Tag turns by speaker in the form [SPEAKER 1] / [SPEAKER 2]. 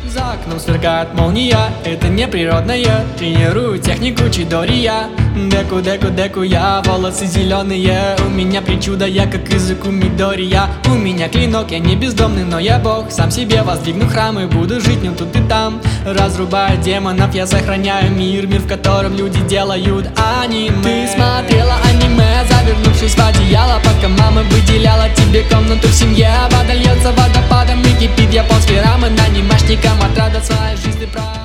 [SPEAKER 1] За окном сверкает молния, это неприродное. Тренирую технику чидория. Деку, деку, деку, я волосы зеленые. У меня причуда, я как языку Мидория. У меня клинок, я не бездомный, но я бог. Сам себе воздвигну храм и буду жить не тут и там. Разрубая демонов, я сохраняю мир. Мир, в котором люди делают аниме. Ты смотрела аниме, завернувшись в одеяло, пока мама выделяла тебе комнату в семье. Вода льется водопадом и кипит японский рамен. Анимешникам отрада своей жизни.